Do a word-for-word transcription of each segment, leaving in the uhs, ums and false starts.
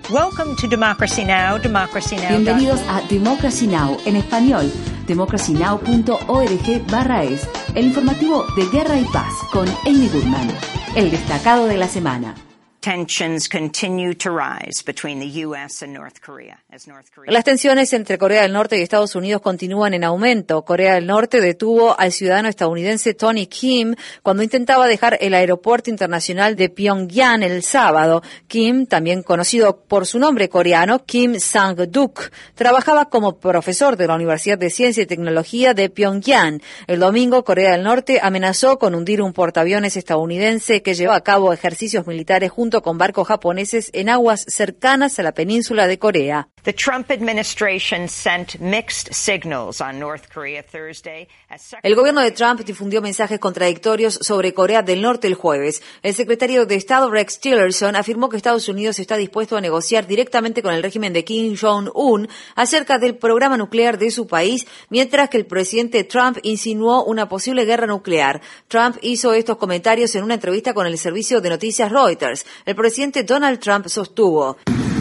Welcome to Democracy Now!, Democracy Now. Bienvenidos a Democracy Now! En español, democracynow.org barra es, el informativo de Guerra y Paz con Amy Goodman. El destacado de la semana. Tensions continue to rise between the U S and North Korea. As North Korea... Las tensiones entre Corea del Norte y Estados Unidos continúan en aumento. Corea del Norte detuvo al ciudadano estadounidense Tony Kim cuando intentaba dejar el aeropuerto internacional de Pyongyang el sábado. Kim, también conocido por su nombre coreano, Kim Sang-duk, trabajaba como profesor de la Universidad de Ciencia y Tecnología de Pyongyang. El domingo, Corea del Norte amenazó con hundir un portaaviones estadounidense que llevó a cabo ejercicios militares junto con barcos japoneses en aguas cercanas a la península de Corea. The Trump administration sent mixed signals on North Korea Thursday. El gobierno de Trump difundió mensajes contradictorios sobre Corea del Norte el jueves. El secretario de Estado Rex Tillerson afirmó que Estados Unidos está dispuesto a negociar directamente con el régimen de Kim Jong-un acerca del programa nuclear de su país, mientras que el presidente Trump insinuó una posible guerra nuclear. Trump hizo estos comentarios en una entrevista con el servicio de noticias Reuters. El presidente Donald Trump sostuvo: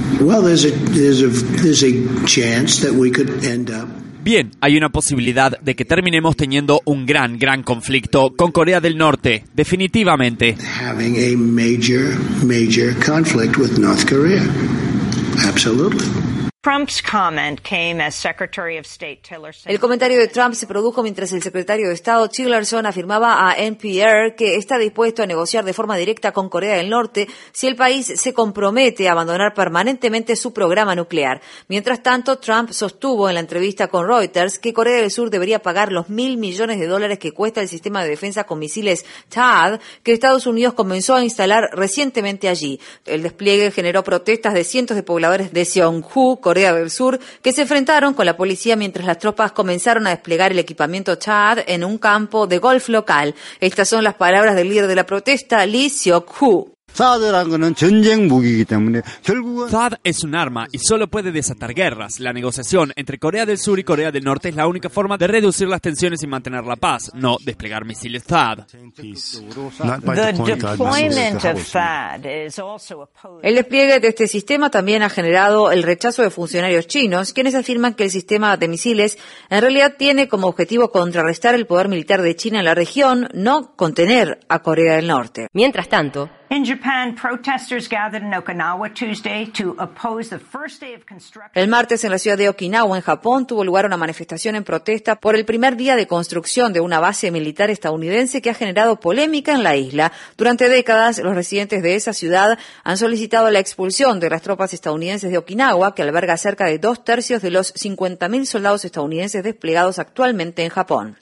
Bien, hay una posibilidad de que terminemos teniendo un gran, gran conflicto con Corea del Norte, definitivamente. Having a major, major conflict with North Korea. Absolutely. Trump's comment came as Secretary of State Tillerson. El comentario de Trump se produjo mientras el secretario de Estado Tillerson afirmaba a N P R que está dispuesto a negociar de forma directa con Corea del Norte si el país se compromete a abandonar permanentemente su programa nuclear. Mientras tanto, Trump sostuvo en la entrevista con Reuters que Corea del Sur debería pagar los mil millones de dólares que cuesta el sistema de defensa con misiles T A D que Estados Unidos comenzó a instalar recientemente allí. El despliegue generó protestas de cientos de pobladores de Seongju, Corea del Sur, que se enfrentaron con la policía mientras las tropas comenzaron a desplegar el equipamiento T A D en un campo de golf local. Estas son las palabras del líder de la protesta, Lee Seok-hu. T A D es un arma y solo puede desatar guerras. La negociación entre Corea del Sur y Corea del Norte es la única forma de reducir las tensiones y mantener la paz, no desplegar misiles T A D. El despliegue de este sistema también ha generado el rechazo de funcionarios chinos, quienes afirman que el sistema de misiles en realidad tiene como objetivo contrarrestar el poder militar de China en la región, no contener a Corea del Norte. Mientras tanto, In Japan, protesters gathered in Okinawa Tuesday to oppose the first day of construction. El martes en la ciudad de Okinawa, en Japón, tuvo lugar una manifestación en protesta por el primer día de construcción de una base militar estadounidense que ha generado polémica en la isla. Durante décadas, los residentes de esa ciudad han solicitado la expulsión de las tropas estadounidenses de Okinawa, que alberga cerca de dos tercios de los cincuenta mil soldados estadounidenses desplegados actualmente en Japón.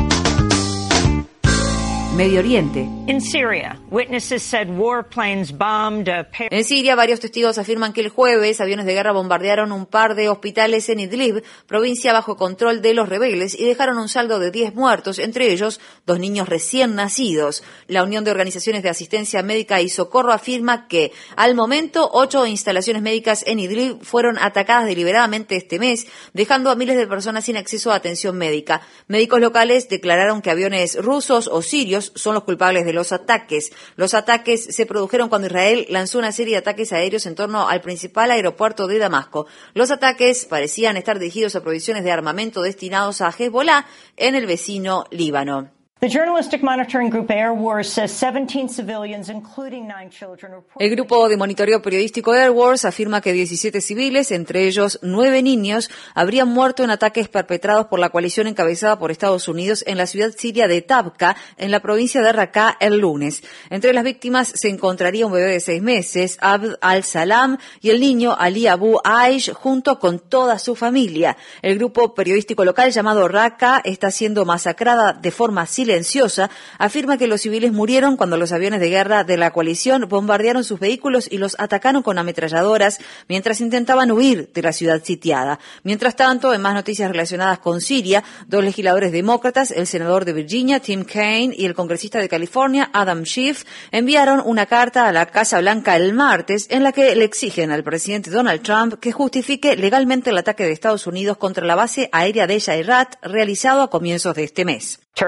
Medio Oriente. In Syria, witnesses said warplanes bombed a pair... En Siria, varios testigos afirman que el jueves aviones de guerra bombardearon un par de hospitales en Idlib, provincia bajo control de los rebeldes, y dejaron un saldo de diez muertos, entre ellos dos niños recién nacidos. La Unión de Organizaciones de Asistencia Médica y Socorro afirma que, al momento, ocho instalaciones médicas en Idlib fueron atacadas deliberadamente este mes, dejando a miles de personas sin acceso a atención médica. Médicos locales declararon que aviones rusos o sirios son los culpables de los ataques. Los ataques se produjeron cuando Israel lanzó una serie de ataques aéreos en torno al principal aeropuerto de Damasco. Los ataques parecían estar dirigidos a provisiones de armamento destinados a Hezbollah en el vecino Líbano. The journalistic monitoring group Air Wars says seventeen civilians, including nine children, reported... El grupo de monitoreo periodístico Air Wars afirma que diecisiete civiles, entre ellos nueve niños, habrían muerto en ataques perpetrados por la coalición encabezada por Estados Unidos en la ciudad siria de Tabqa, en la provincia de Raqqa, el lunes. Entre las víctimas se encontraría un bebé de seis meses, Abd al-Salam, y el niño Ali Abu Aish, junto con toda su familia. El grupo periodístico local llamado Raqqa está siendo masacrada de forma silenciosa silenciosa, afirma que los civiles murieron cuando los aviones de guerra de la coalición bombardearon sus vehículos y los atacaron con ametralladoras mientras intentaban huir de la ciudad sitiada. Mientras tanto, en más noticias relacionadas con Siria, dos legisladores demócratas, el senador de Virginia, Tim Kaine, y el congresista de California, Adam Schiff, enviaron una carta a la Casa Blanca el martes en la que le exigen al presidente Donald Trump que justifique legalmente el ataque de Estados Unidos contra la base aérea de Jairat realizado a comienzos de este mes. Turkey carried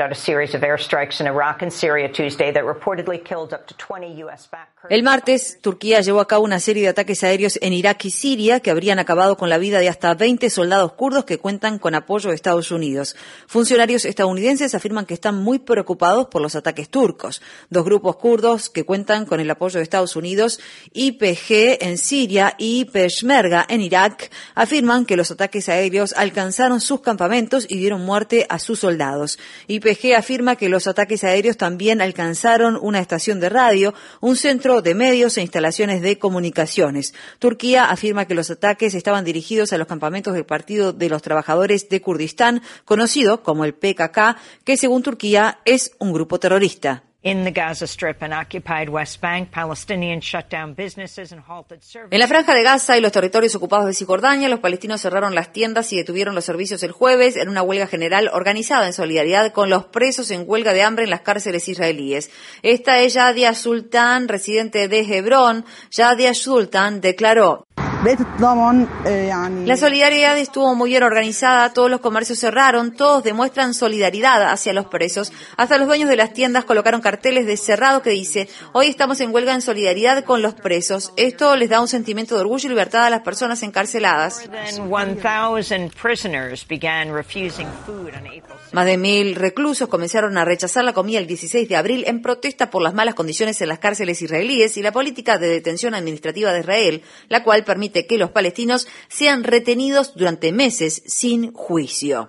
El martes, Turquía llevó a cabo una serie de ataques aéreos en Irak y Siria que habrían acabado con la vida de hasta veinte soldados kurdos que cuentan con apoyo de Estados Unidos. Funcionarios estadounidenses afirman que están muy preocupados por los ataques turcos. Dos grupos kurdos que cuentan con el apoyo de Estados Unidos, Y P G en Siria y Peshmerga en Irak, afirman que los ataques aéreos alcanzaron sus campamentos y dieron muerte a sus soldados. Y P G afirma que los ataques aéreos también alcanzaron una estación de radio, un centro de medios e instalaciones de comunicaciones. Turquía afirma que los ataques estaban dirigidos a los campamentos del Partido de los Trabajadores de Kurdistán, conocido como el P K K, que según Turquía es un grupo terrorista. In the Gaza Strip and occupied West Bank, Palestinians shut down businesses and halted services. En la franja de Gaza y los territorios ocupados de Cisjordania, los palestinos cerraron las tiendas y detuvieron los servicios el jueves en una huelga general organizada en solidaridad con los presos en huelga de hambre en las cárceles israelíes. Esta es Yadia Sultan, residente de Hebrón. Yadia Sultan declaró: la solidaridad estuvo muy bien organizada, todos los comercios cerraron, todos demuestran solidaridad hacia los presos. Hasta los dueños de las tiendas colocaron carteles de cerrado que dice: hoy estamos en huelga en solidaridad con los presos. Esto les da un sentimiento de orgullo y libertad a las personas encarceladas. Más de mil reclusos comenzaron a rechazar la comida el dieciséis de abril en protesta por las malas condiciones en las cárceles israelíes y la política de detención administrativa de Israel, la cual permite que los palestinos sean retenidos durante meses sin juicio.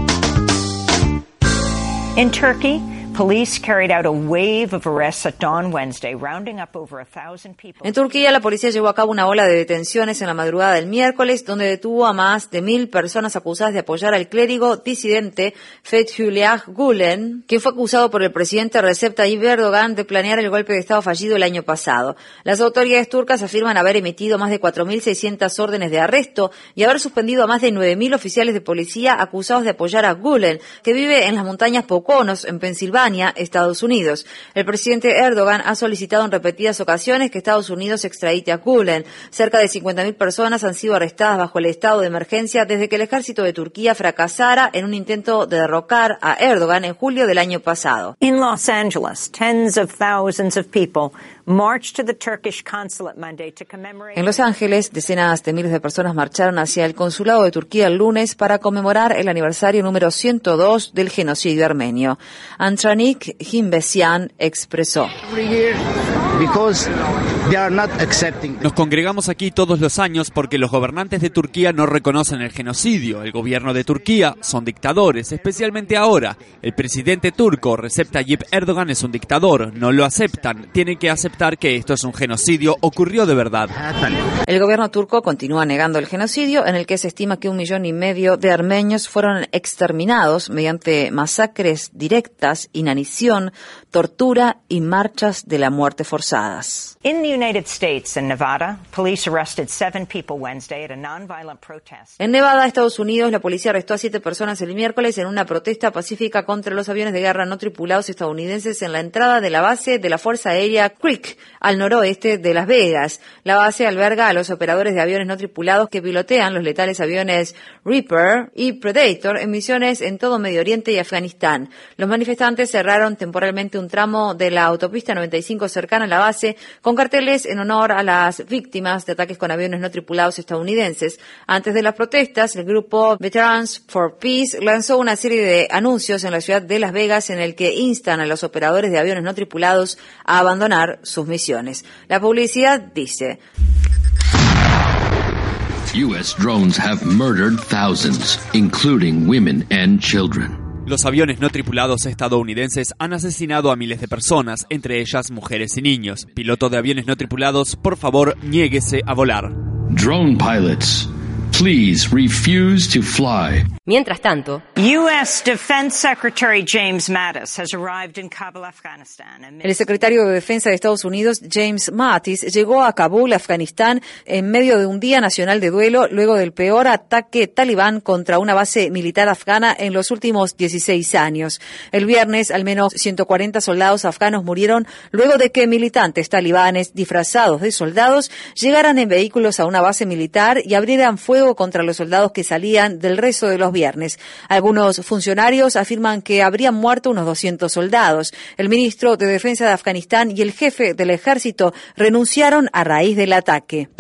In Turkey, police carried out a wave of arrests at dawn Wednesday, rounding up over a thousand people. En Turquía, la policía llevó a cabo una ola de detenciones en la madrugada del miércoles, donde detuvo a más de mil personas acusadas de apoyar al clérigo disidente Fethullah Gülen, quien fue acusado por el presidente Recep Tayyip Erdogan de planear el golpe de Estado fallido el año pasado. Las autoridades turcas afirman haber emitido más de cuatro mil seiscientas órdenes de arresto y haber suspendido a más de nueve mil oficiales de policía acusados de apoyar a Gülen, que vive en las montañas Poconos, en Pensilvania, Estados Unidos. El presidente Erdogan ha solicitado en repetidas ocasiones que Estados Unidos extradite a Gülen. Cerca de cincuenta mil personas han sido arrestadas bajo el estado de emergencia desde que el ejército de Turquía fracasara en un intento de derrocar a Erdogan en julio del año pasado. In Los Angeles, tens of thousands of people marched to the Turkish consulate Monday to commemorate. En Los Ángeles, decenas de miles de personas marcharon hacia el consulado de Turquía el lunes para conmemorar el aniversario número ciento dos del genocidio armenio. Antranik Himbesian expresó: nos congregamos aquí todos los años porque los gobernantes de Turquía no reconocen el genocidio. El gobierno de Turquía son dictadores, especialmente ahora. El presidente turco, Recep Tayyip Erdogan, es un dictador. No lo aceptan. Tienen que aceptar que esto es un genocidio. Ocurrió de verdad. El gobierno turco continúa negando el genocidio, en el que se estima que un millón y medio de armenios fueron exterminados mediante masacres directas, inanición, tortura y marchas de la muerte forzadas. In the United States and Nevada, police arrested seven people Wednesday at a nonviolent protest. En Nevada, Estados Unidos, la policía arrestó a siete personas el miércoles en una protesta pacífica contra los aviones de guerra no tripulados estadounidenses en la entrada de la base de la Fuerza Aérea Creek, al noroeste de Las Vegas. La base alberga a los operadores de aviones no tripulados que pilotean los letales aviones Reaper y Predator en misiones en todo Medio Oriente y Afganistán. Los manifestantes cerraron temporalmente un tramo de la autopista noventa y cinco cercana a la base con carteles en honor a las víctimas de ataques con aviones no tripulados estadounidenses. Antes de las protestas, el grupo Veterans for Peace lanzó una serie de anuncios en la ciudad de Las Vegas en el que instan a los operadores de aviones no tripulados a abandonar sus misiones. La publicidad dice: U S drones have murdered thousands, including women and children. Los aviones no tripulados estadounidenses han asesinado a miles de personas, entre ellas mujeres y niños. Piloto de aviones no tripulados, por favor, niéguese a volar. Drone pilots, please refuse to fly. Mientras tanto, U S Defense Secretary James Mattis has arrived in Kabul, Afghanistan. El secretario de Defensa de Estados Unidos, James Mattis, llegó a Kabul, Afganistán, en medio de un día nacional de duelo luego del peor ataque talibán contra una base militar afgana en los últimos dieciséis años. El viernes, al menos ciento cuarenta soldados afganos murieron luego de que militantes talibanes disfrazados de soldados llegaran en vehículos a una base militar y abrieran fuego fuego contra los soldados que salían del resto de los viernes. Algunos funcionarios afirman que habrían muerto unos doscientos soldados. El ministro de Defensa de Afganistán y el jefe del ejército renunciaron a raíz del ataque.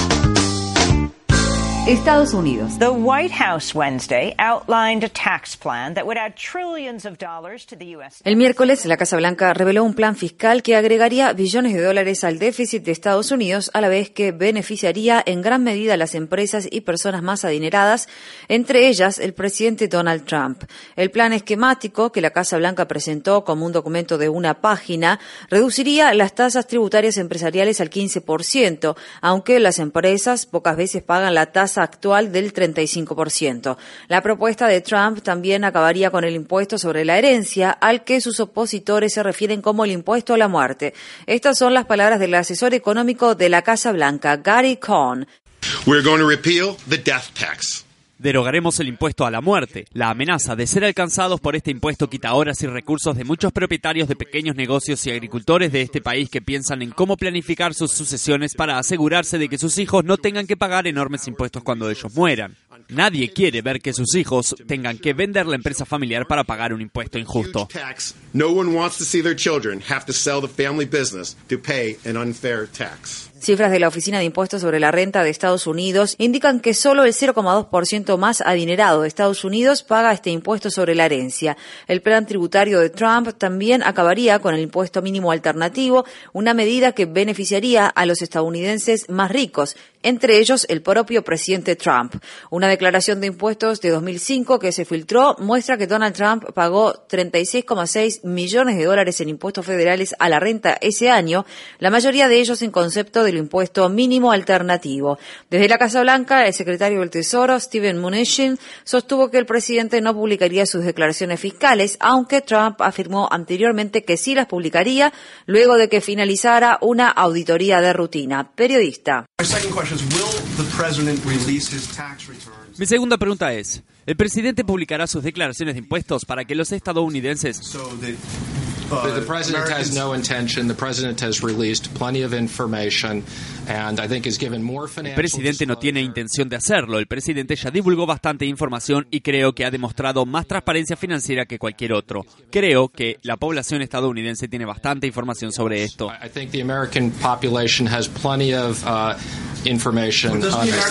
Estados Unidos. The White House Wednesday outlined a tax plan that would add trillions of dollars to the U S El miércoles, la Casa Blanca reveló un plan fiscal que agregaría billones de dólares al déficit de Estados Unidos, a la vez que beneficiaría en gran medida a las empresas y personas más adineradas, entre ellas el presidente Donald Trump. El plan esquemático que la Casa Blanca presentó como un documento de una página reduciría las tasas tributarias empresariales al quince por ciento, aunque las empresas pocas veces pagan la tasa actual del treinta y cinco por ciento. La propuesta de Trump también acabaría con el impuesto sobre la herencia, al que sus opositores se refieren como el impuesto a la muerte. Estas son las palabras del asesor económico de la Casa Blanca, Gary Cohn. We're going to repeal the death tax. Derogaremos el impuesto a la muerte. La amenaza de ser alcanzados por este impuesto quita horas y recursos de muchos propietarios de pequeños negocios y agricultores de este país que piensan en cómo planificar sus sucesiones para asegurarse de que sus hijos no tengan que pagar enormes impuestos cuando ellos mueran. Nadie quiere ver que sus hijos tengan que vender la empresa familiar para pagar un impuesto injusto. No one wants to see their children have to sell the family business to pay an unfair tax. Cifras de la Oficina de Impuestos sobre la Renta de Estados Unidos indican que solo el cero coma dos por ciento más adinerado de Estados Unidos paga este impuesto sobre la herencia. El plan tributario de Trump también acabaría con el impuesto mínimo alternativo, una medida que beneficiaría a los estadounidenses más ricos, entre ellos el propio presidente Trump. Una declaración de impuestos de dos mil cinco que se filtró muestra que Donald Trump pagó treinta y seis coma seis millones de dólares en impuestos federales a la renta ese año, la mayoría de ellos en concepto de del impuesto mínimo alternativo. Desde la Casa Blanca, el secretario del Tesoro, Steven Mnuchin, sostuvo que el presidente no publicaría sus declaraciones fiscales, aunque Trump afirmó anteriormente que sí las publicaría luego de que finalizara una auditoría de rutina. Periodista. Mi segunda pregunta es, ¿el presidente publicará sus declaraciones de impuestos para que los estadounidenses... The president has no intention. The president has released plenty of information, and I think has given more financial. El presidente no tiene intención de hacerlo. El presidente ya divulgó bastante información y creo que ha demostrado más transparencia financiera que cualquier otro. Creo que la población estadounidense tiene bastante información sobre esto. I think the American population has plenty of uh, information on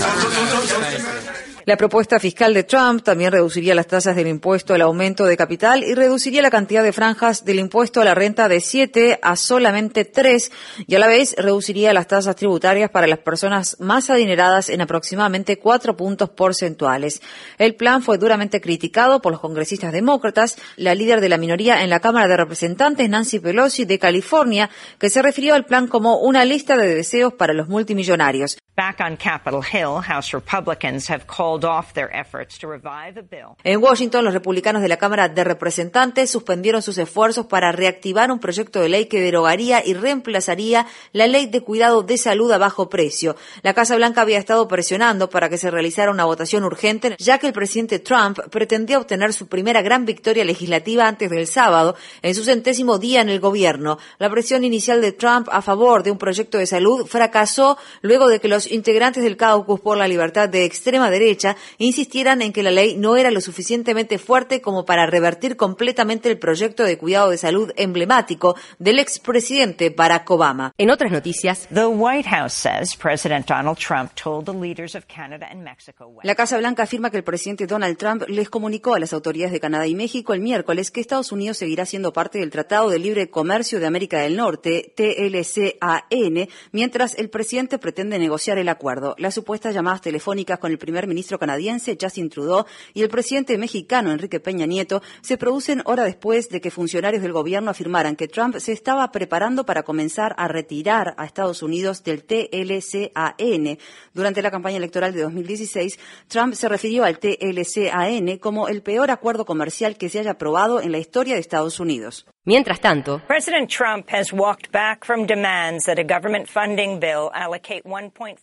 this. La propuesta fiscal de Trump también reduciría las tasas del impuesto al aumento de capital y reduciría la cantidad de franjas del impuesto a la renta de siete a solamente tres, y a la vez reduciría las tasas tributarias para las personas más adineradas en aproximadamente cuatro puntos porcentuales. El plan fue duramente criticado por los congresistas demócratas, la líder de la minoría en la Cámara de Representantes, Nancy Pelosi, de California, que se refirió al plan como una lista de deseos para los multimillonarios. Back on Capitol Hill, House Republicans have called off their efforts to revive a bill. En Washington, los republicanos de la Cámara de Representantes suspendieron sus esfuerzos para reactivar un proyecto de ley que derogaría y reemplazaría la ley de cuidado de salud a bajo precio. La Casa Blanca había estado presionando para que se realizara una votación urgente, ya que el presidente Trump pretendía obtener su primera gran victoria legislativa antes del sábado, en su centésimo día en el gobierno. La presión inicial de Trump a favor de un proyecto de salud fracasó luego de que los integrantes del Caucus por la Libertad de extrema derecha insistieran en que la ley no era lo suficientemente fuerte como para revertir completamente el proyecto de cuidado de salud emblemático del expresidente Barack Obama. En otras noticias, The White House says President Donald Trump told the leaders of Canada and Mexico. La Casa Blanca afirma que el presidente Donald Trump les comunicó a las autoridades de Canadá y México el miércoles que Estados Unidos seguirá siendo parte del Tratado de Libre Comercio de América del Norte, T L C A N, mientras el presidente pretende negociar el acuerdo. Las supuestas llamadas telefónicas con el primer ministro canadiense Justin Trudeau y el presidente mexicano Enrique Peña Nieto se producen hora después de que funcionarios del gobierno afirmaran que Trump se estaba preparando para comenzar a retirar a Estados Unidos del T L C A N. Durante la campaña electoral de dos mil dieciséis, Trump se refirió al T L C A N como el peor acuerdo comercial que se haya aprobado en la historia de Estados Unidos. Mientras tanto, President Trump has walked back from demands that a government funding bill allocate one point five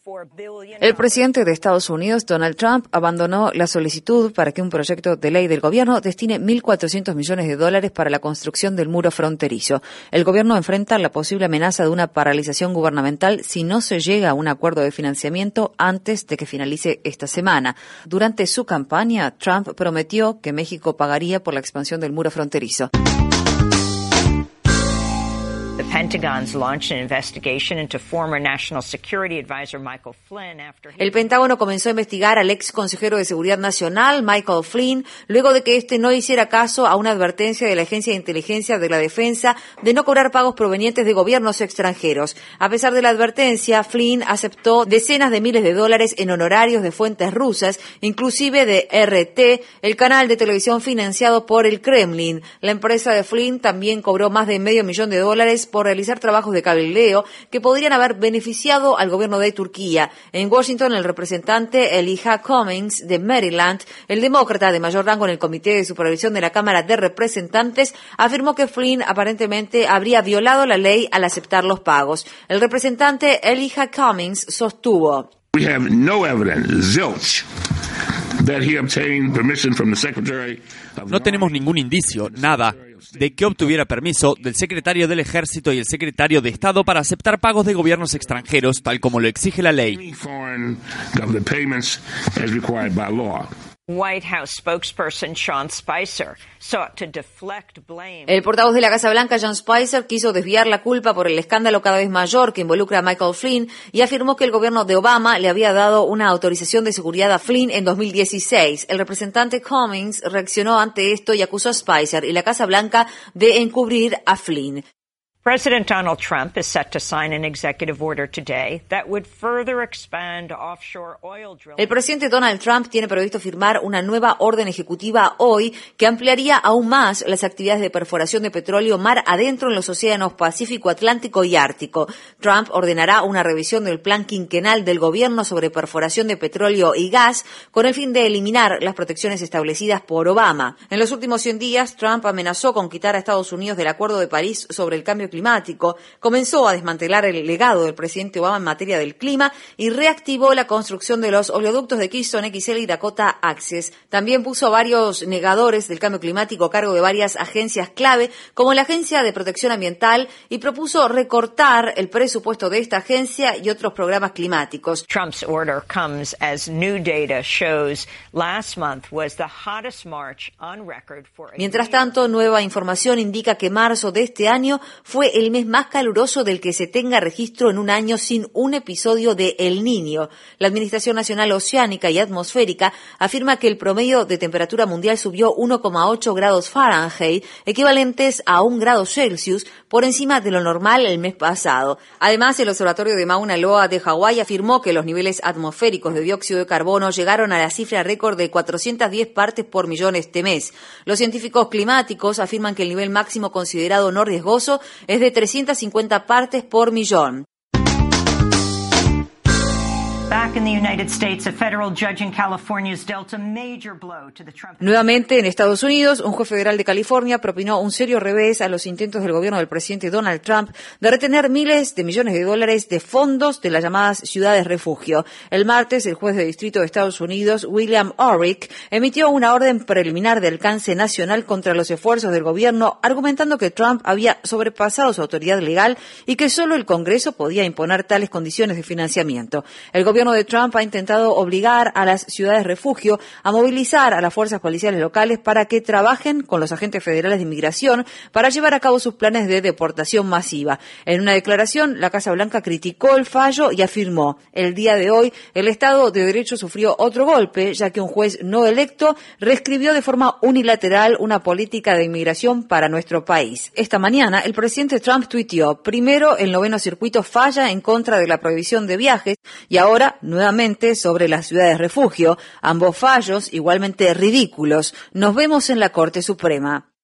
El presidente de Estados Unidos, Donald Trump, abandonó la solicitud para que un proyecto de ley del gobierno destine mil cuatrocientos millones de dólares para la construcción del muro fronterizo. El gobierno enfrenta la posible amenaza de una paralización gubernamental si no se llega a un acuerdo de financiamiento antes de que finalice esta semana. Durante su campaña, Trump prometió que México pagaría por la expansión del muro fronterizo. The Pentagon's launched an investigation into former National Security Advisor Michael Flynn after he... El Pentágono comenzó a investigar al ex consejero de Seguridad Nacional, Michael Flynn, luego de que éste no hiciera caso a una advertencia de la Agencia de Inteligencia de la Defensa de no cobrar pagos provenientes de gobiernos extranjeros. A pesar de la advertencia, Flynn aceptó decenas de miles de dólares en honorarios de fuentes rusas, inclusive de R T, el canal de televisión financiado por el Kremlin. La empresa de Flynn también cobró más de medio millón de dólares por realizar trabajos de cabildeo que podrían haber beneficiado al gobierno de Turquía. En Washington, el representante Elijah Cummings de Maryland, el demócrata de mayor rango en el Comité de Supervisión de la Cámara de Representantes, afirmó que Flynn aparentemente habría violado la ley al aceptar los pagos. El representante Elijah Cummings sostuvo: We have no evidence, zilch, that he obtained permission from the Secretary. No tenemos ningún indicio, nada, de que obtuviera permiso del secretario del Ejército y el secretario de Estado para aceptar pagos de gobiernos extranjeros, tal como lo exige la ley. White House spokesperson Sean Spicer sought to deflect blame. El portavoz de la Casa Blanca, Sean Spicer, quiso desviar la culpa por el escándalo cada vez mayor que involucra a Michael Flynn y afirmó que el gobierno de Obama le había dado una autorización de seguridad a Flynn en dos mil dieciséis. El representante Cummings reaccionó ante esto y acusó a Spicer y la Casa Blanca de encubrir a Flynn. President Donald Trump is set to sign an executive order today that would further expand offshore oil drilling. El presidente Donald Trump tiene previsto firmar una nueva orden ejecutiva hoy que ampliaría aún más las actividades de perforación de petróleo mar adentro en los océanos Pacífico, Atlántico y Ártico. Trump ordenará una revisión del plan quinquenal del gobierno sobre perforación de petróleo y gas con el fin de eliminar las protecciones establecidas por Obama. En los últimos cien días, Trump amenazó con quitar a Estados Unidos del Acuerdo de París sobre el cambio climático, comenzó a desmantelar el legado del presidente Obama en materia del clima y reactivó la construcción de los oleoductos de Keystone X L y Dakota Access. También puso a varios negadores del cambio climático a cargo de varias agencias clave, como la Agencia de Protección Ambiental, y propuso recortar el presupuesto de esta agencia y otros programas climáticos. Trump's order comes as new data shows last month was the hottest March on record for a Mientras tanto, nueva información indica que marzo de este año fue el mes más caluroso del que se tenga registro en un año sin un episodio de El Niño. La Administración Nacional Oceánica y Atmosférica afirma que el promedio de temperatura mundial subió uno coma ocho grados Fahrenheit, equivalentes a un grado Celsius, por encima de lo normal el mes pasado. Además, el Observatorio de Mauna Loa de Hawái afirmó que los niveles atmosféricos de dióxido de carbono llegaron a la cifra récord de cuatrocientas diez partes por millón este mes. Los científicos climáticos afirman que el nivel máximo considerado no riesgoso es de trescientas cincuenta partes por millón. Nuevamente en Estados Unidos, un juez federal de California propinó un serio revés a los intentos del gobierno del presidente Donald Trump de retener miles de millones de dólares de fondos de las llamadas ciudades refugio. El martes, el juez de distrito de Estados Unidos, William Orrick, emitió una orden preliminar de alcance nacional contra los esfuerzos del gobierno, argumentando que Trump había sobrepasado su autoridad legal y que solo el Congreso podía imponer tales condiciones de financiamiento. El gobierno de Trump ha intentado obligar a las ciudades refugio a movilizar a las fuerzas policiales locales para que trabajen con los agentes federales de inmigración para llevar a cabo sus planes de deportación masiva. En una declaración, la Casa Blanca criticó el fallo y afirmó: el día de hoy, el Estado de Derecho sufrió otro golpe, ya que un juez no electo reescribió de forma unilateral una política de inmigración para nuestro país. Esta mañana, el presidente Trump tuiteó: primero, el noveno circuito falla en contra de la prohibición de viajes, y ahora, nuevamente, sobre las ciudades refugio. Ambos fallos igualmente ridículos. Nos vemos en la Corte Suprema.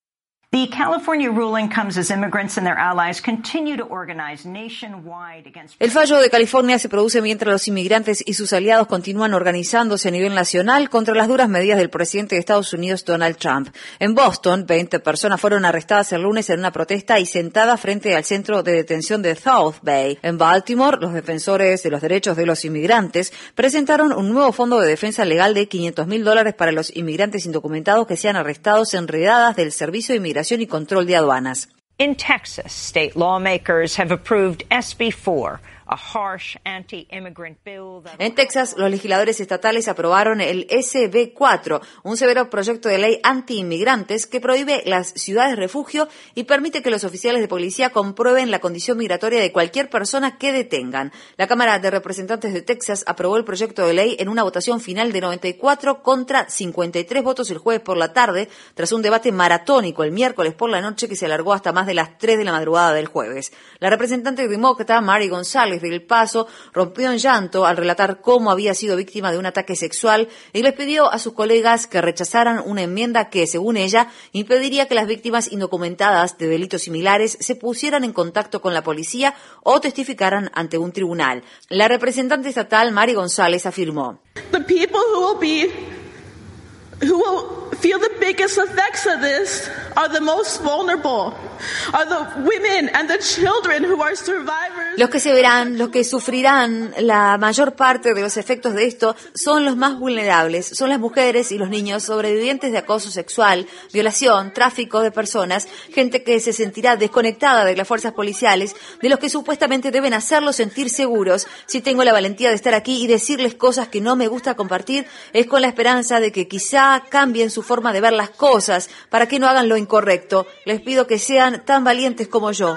The California ruling comes as immigrants and their allies continue to organize nationwide against... El fallo de California se produce mientras los inmigrantes y sus aliados continúan organizándose a nivel nacional contra las duras medidas del presidente de Estados Unidos, Donald Trump. En Boston, veinte personas fueron arrestadas el lunes en una protesta y sentadas frente al centro de detención de South Bay. En Baltimore, los defensores de los derechos de los inmigrantes presentaron un nuevo fondo de defensa legal de quinientos mil dólares para los inmigrantes indocumentados que sean arrestados en redadas del Servicio de Inmigración y Control de Aduanas. In Texas, state lawmakers have approved S B four, a harsh anti-immigrant bill that... En Texas, los legisladores estatales aprobaron el S B cuatro, un severo proyecto de ley anti-inmigrantes que prohíbe las ciudades refugio y permite que los oficiales de policía comprueben la condición migratoria de cualquier persona que detengan. La Cámara de Representantes de Texas aprobó el proyecto de ley en una votación final de noventa y cuatro contra cincuenta y tres votos el jueves por la tarde, tras un debate maratónico el miércoles por la noche que se alargó hasta más de las tres de la madrugada del jueves. La representante demócrata Mary González del Paso rompió en llanto al relatar cómo había sido víctima de un ataque sexual y les pidió a sus colegas que rechazaran una enmienda que, según ella, impediría que las víctimas indocumentadas de delitos similares se pusieran en contacto con la policía o testificaran ante un tribunal. La representante estatal Mary González afirmó: The people who will be who will feel the biggest effects of this are the most vulnerable, are the women and the children who are survivors. Los que se verán, los que sufrirán la mayor parte de los efectos de esto son los más vulnerables, son las mujeres y los niños sobrevivientes de acoso sexual, violación, tráfico de personas, gente que se sentirá desconectada de las fuerzas policiales, de los que supuestamente deben hacerlos sentir seguros. Si tengo la valentía de estar aquí y decirles cosas que no me gusta compartir, es con la esperanza de que quizá cambien su forma de ver las cosas para que no hagan lo incorrecto. Les pido que sean tan valientes como yo.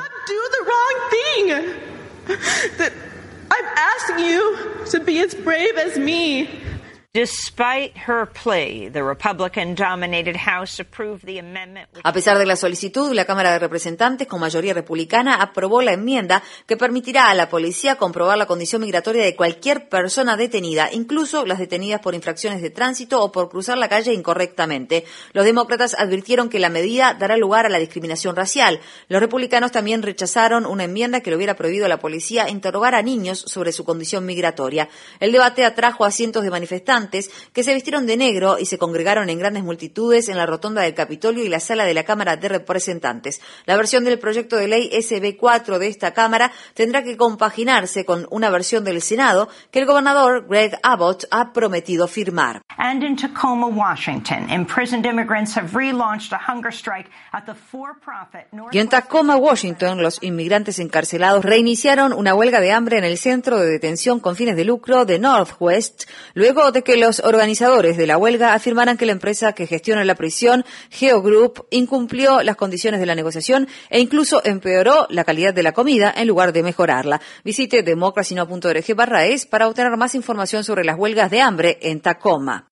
I'm asking you to be as brave as me. Despite her plea, the Republican-dominated House approved the amendment. A pesar de la solicitud, la Cámara de Representantes, con mayoría republicana, aprobó la enmienda que permitirá a la policía comprobar la condición migratoria de cualquier persona detenida, incluso las detenidas por infracciones de tránsito o por cruzar la calle incorrectamente. Los demócratas advirtieron que la medida dará lugar a la discriminación racial. Los republicanos también rechazaron una enmienda que le hubiera prohibido a la policía interrogar a niños sobre su condición migratoria. El debate atrajo a cientos de manifestantes que se vistieron de negro y se congregaron en grandes multitudes en la rotonda del Capitolio y la sala de la Cámara de Representantes. La versión del proyecto de ley S B cuatro de esta Cámara tendrá que compaginarse con una versión del Senado que el gobernador Greg Abbott ha prometido firmar. And in Tacoma, Washington, imprisoned immigrants have relaunched a hunger strike at the for-profit Y en Tacoma, Washington, los inmigrantes encarcelados reiniciaron una huelga de hambre en el centro de detención con fines de lucro de Northwest, luego de que los organizadores de la huelga afirmaran que la empresa que gestiona la prisión, Geo Group, incumplió las condiciones de la negociación e incluso empeoró la calidad de la comida en lugar de mejorarla. Visite democracynow punto org barra es para obtener más información sobre las huelgas de hambre en Tacoma.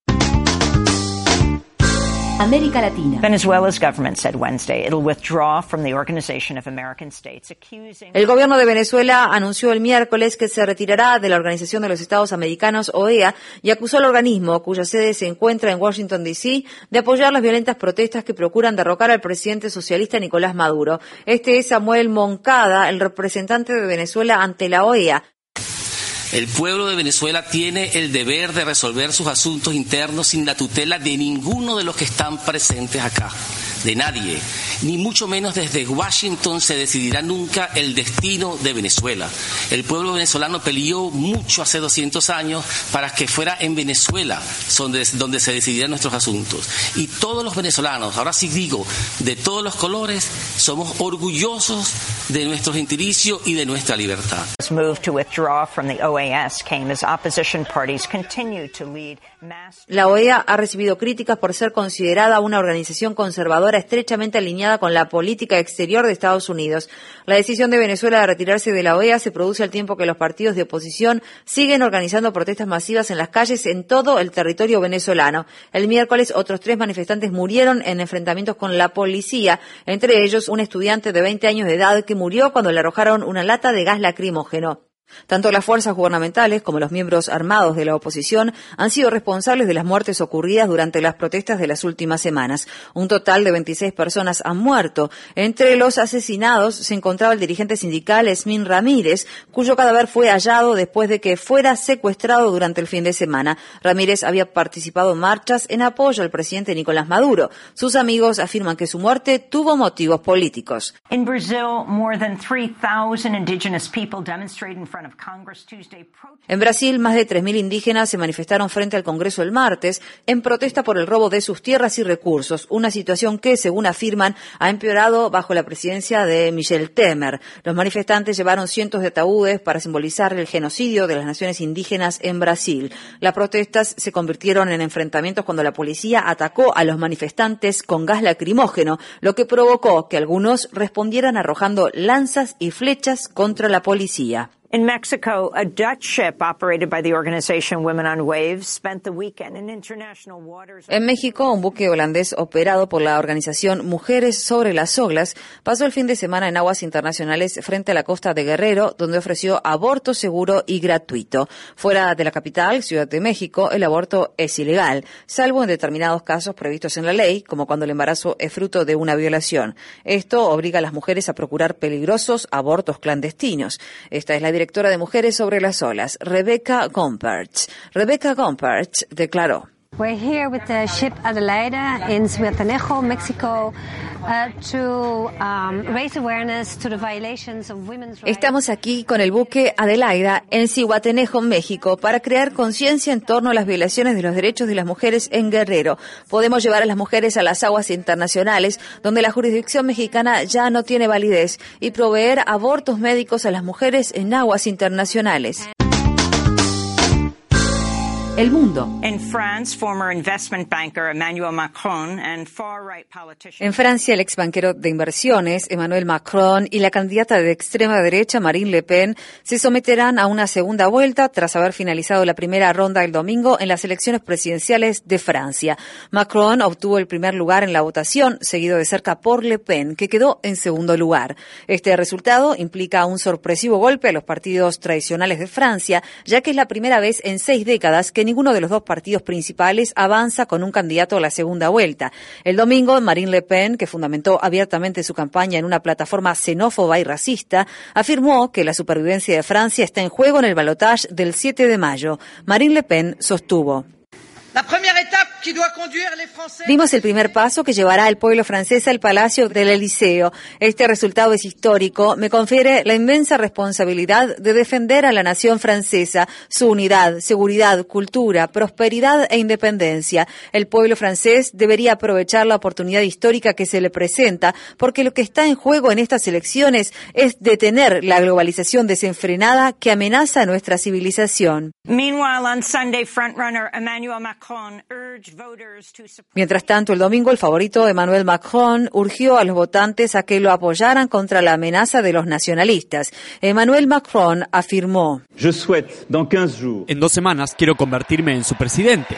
América Latina. Venezuela's government said Wednesday it'll withdraw from the Organization of American States, accusing... El gobierno de Venezuela anunció el miércoles que se retirará de la Organización de los Estados Americanos, O E A, y acusó al organismo, cuya sede se encuentra en Washington, D C, de apoyar las violentas protestas que procuran derrocar al presidente socialista Nicolás Maduro. Este es Samuel Moncada, el representante de Venezuela ante la O E A. El pueblo de Venezuela tiene el deber de resolver sus asuntos internos sin la tutela de ninguno de los que están presentes acá, de nadie, ni mucho menos desde Washington se decidirá nunca el destino de Venezuela. El pueblo venezolano peleó mucho hace doscientos años para que fuera en Venezuela donde, donde se decidieran nuestros asuntos. Y todos los venezolanos, ahora sí digo, de todos los colores, somos orgullosos de nuestro gentilicio y de nuestra libertad. La O E A ha recibido críticas por ser considerada una organización conservadora estrechamente alineada con la política exterior de Estados Unidos. La decisión de Venezuela de retirarse de la O E A se produce al tiempo que los partidos de oposición siguen organizando protestas masivas en las calles en todo el territorio venezolano. El miércoles, otros tres manifestantes murieron en enfrentamientos con la policía, entre ellos un estudiante de veinte años de edad que murió cuando le arrojaron una lata de gas lacrimógeno. Tanto las fuerzas gubernamentales como los miembros armados de la oposición han sido responsables de las muertes ocurridas durante las protestas de las últimas semanas. Un total de veintiséis personas han muerto. Entre los asesinados se encontraba el dirigente sindical Esmin Ramírez, cuyo cadáver fue hallado después de que fuera secuestrado durante el fin de semana. Ramírez había participado en marchas en apoyo al presidente Nicolás Maduro. Sus amigos afirman que su muerte tuvo motivos políticos. In Brazil, more than three thousand indigenous people demonstrated in front of Congress Tuesday. En Brasil, más de tres mil indígenas se manifestaron frente al Congreso el martes en protesta por el robo de sus tierras y recursos, una situación que, según afirman, ha empeorado bajo la presidencia de Michel Temer. Los manifestantes llevaron cientos de ataúdes para simbolizar el genocidio de las naciones indígenas en Brasil. Las protestas se convirtieron en enfrentamientos cuando la policía atacó a los manifestantes con gas lacrimógeno, lo que provocó que algunos respondieran arrojando lanzas y flechas contra la policía. In Mexico, a Dutch ship operated by the organization Women on Waves spent the weekend in international waters. En México, un buque holandés operado por la organización Mujeres sobre las Olas pasó el fin de semana en aguas internacionales frente a la costa de Guerrero, donde ofreció aborto seguro y gratuito. Fuera de la capital, Ciudad de México, el aborto es ilegal, salvo en determinados casos previstos en la ley, como cuando el embarazo es fruto de una violación. Esto obliga a las mujeres a procurar peligrosos abortos clandestinos. Esta es la directora de Mujeres sobre las Olas, Rebecca Gompertz. Rebecca Gompertz declaró: We're here with the ship Adelaida in Zihuatanejo, Mexico, uh, to um, raise awareness to the violations of women's rights. Estamos aquí con el buque Adelaida en Zihuatanejo, México, para crear conciencia en torno a las violaciones de los derechos de las mujeres en Guerrero. Podemos llevar a las mujeres a las aguas internacionales, donde la jurisdicción mexicana ya no tiene validez, y proveer abortos médicos a las mujeres en aguas internacionales. El mundo. In France, former investment banker Emmanuel Macron and far-right politicians. En Francia, el ex banquero de inversiones Emmanuel Macron y la candidata de extrema derecha Marine Le Pen se someterán a una segunda vuelta tras haber finalizado la primera ronda el domingo en las elecciones presidenciales de Francia. Macron obtuvo el primer lugar en la votación, seguido de cerca por Le Pen, que quedó en segundo lugar. Este resultado implica un sorpresivo golpe a los partidos tradicionales de Francia, ya que es la primera vez en seis décadas que ninguno de los dos partidos principales avanza con un candidato a la segunda vuelta. El domingo, Marine Le Pen, que fundamentó abiertamente su campaña en una plataforma xenófoba y racista, afirmó que la supervivencia de Francia está en juego en el balotaje del siete de mayo. Marine Le Pen sostuvo: Dimos el primer paso que llevará al pueblo francés al Palacio del Elíseo. Este resultado es histórico. Me confiere la inmensa responsabilidad de defender a la nación francesa, su unidad, seguridad, cultura, prosperidad e independencia. El pueblo francés debería aprovechar la oportunidad histórica que se le presenta, porque lo que está en juego en estas elecciones es detener la globalización desenfrenada que amenaza nuestra civilización. Meanwhile, on Sunday, frontrunner Emmanuel Macron Mientras tanto, el domingo, el favorito Emmanuel Macron urgió a los votantes a que lo apoyaran contra la amenaza de los nacionalistas. Emmanuel Macron afirmó: En dos semanas quiero convertirme en su presidente.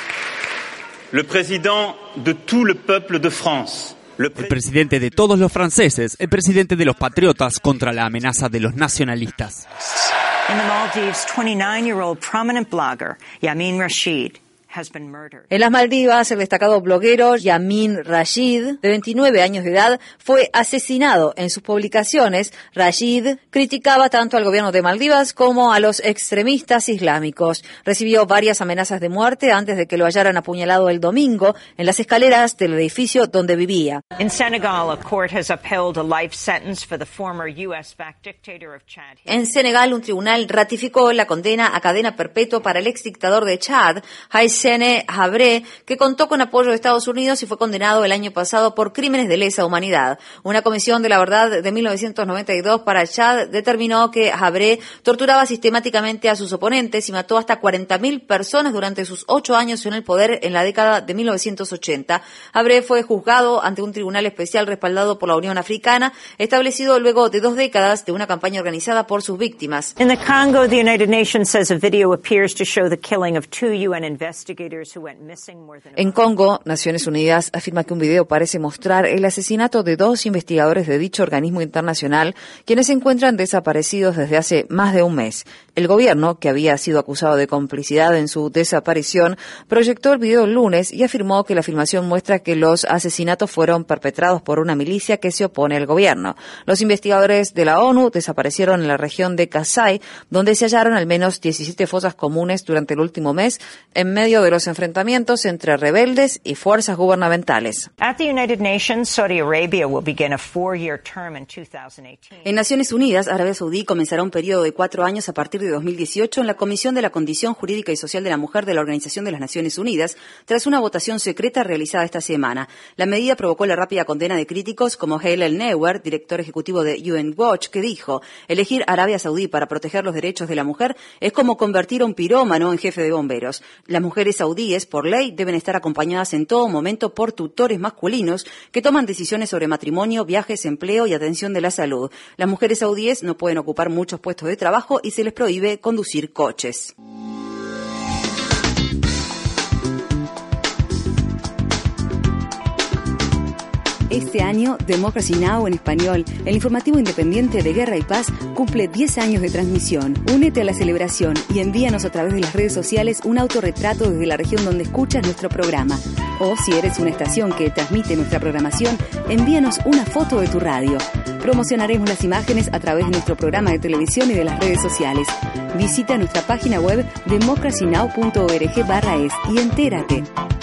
Le président de tout le peuple de France. El presidente de todos los franceses, el presidente de los patriotas contra la amenaza de los nacionalistas. In the Maldives, twenty-nine-year-old prominent blogger Yamin Rashid En las Maldivas, el destacado bloguero Yamin Rashid, de veintinueve años de edad, fue asesinado. En sus publicaciones, Rashid criticaba tanto al gobierno de Maldivas como a los extremistas islámicos. Recibió varias amenazas de muerte antes de que lo hallaran apuñalado el domingo en las escaleras del edificio donde vivía. In Senegal, a court has upheld a life sentence for the former U S-backed dictator of Chad. En Senegal, un tribunal ratificó la condena a cadena perpetua para el exdictador de Chad, Haissene Habré, que contó con apoyo de Estados Unidos y fue condenado el año pasado por crímenes de lesa humanidad. Una comisión de la verdad de mil novecientos noventa y dos para Chad determinó que Habré torturaba sistemáticamente a sus oponentes y mató hasta cuarenta mil personas durante sus ocho años en el poder en la década de mil novecientos ochenta. Habré fue juzgado ante un tribunal especial respaldado por la Unión Africana, establecido luego de dos décadas de una campaña organizada por sus víctimas. In the Congo, the United Nations says a video appears to show the killing of two U N investigators. En Congo, Naciones Unidas afirma que un video parece mostrar el asesinato de dos investigadores de dicho organismo internacional, quienes se encuentran desaparecidos desde hace más de un mes. El gobierno, que había sido acusado de complicidad en su desaparición, proyectó el video el lunes y afirmó que la filmación muestra que los asesinatos fueron perpetrados por una milicia que se opone al gobierno. Los investigadores de la ONU desaparecieron en la región de Kasai, donde se hallaron al menos diecisiete fosas comunes durante el último mes, en medio de los enfrentamientos entre rebeldes y fuerzas gubernamentales. En Naciones Unidas, Arabia Saudí comenzará un periodo de cuatro años a partir de dos mil dieciocho en la Comisión de la Condición Jurídica y Social de la Mujer de la Organización de las Naciones Unidas, tras una votación secreta realizada esta semana. La medida provocó la rápida condena de críticos como Hale El-Neuer, director ejecutivo de U N Watch, que dijo: elegir Arabia Saudí para proteger los derechos de la mujer es como convertir a un pirómano en jefe de bomberos. Las mujeres saudíes, por ley, deben estar acompañadas en todo momento por tutores masculinos que toman decisiones sobre matrimonio, viajes, empleo y atención de la salud. Las mujeres saudíes no pueden ocupar muchos puestos de trabajo y se les prohíbe conducir coches. Este año, Democracy Now! En español, el informativo independiente de Guerra y Paz, cumple diez años de transmisión. Únete a la celebración y envíanos a través de las redes sociales un autorretrato desde la región donde escuchas nuestro programa. O si eres una estación que transmite nuestra programación, envíanos una foto de tu radio. Promocionaremos las imágenes a través de nuestro programa de televisión y de las redes sociales. Visita nuestra página web democracynow punto org barra es y entérate.